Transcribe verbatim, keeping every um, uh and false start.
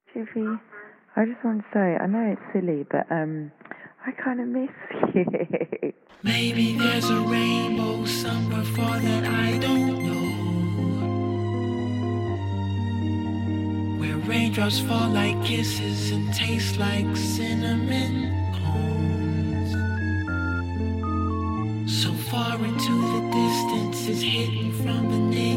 Chippy, I just want to say, I know it's silly, but um, I kind of miss you. Maybe there's a rainbow somewhere far that I don't know, where raindrops fall like kisses and taste like cinnamon cones. So far into the distance, it's hidden from the neighbors.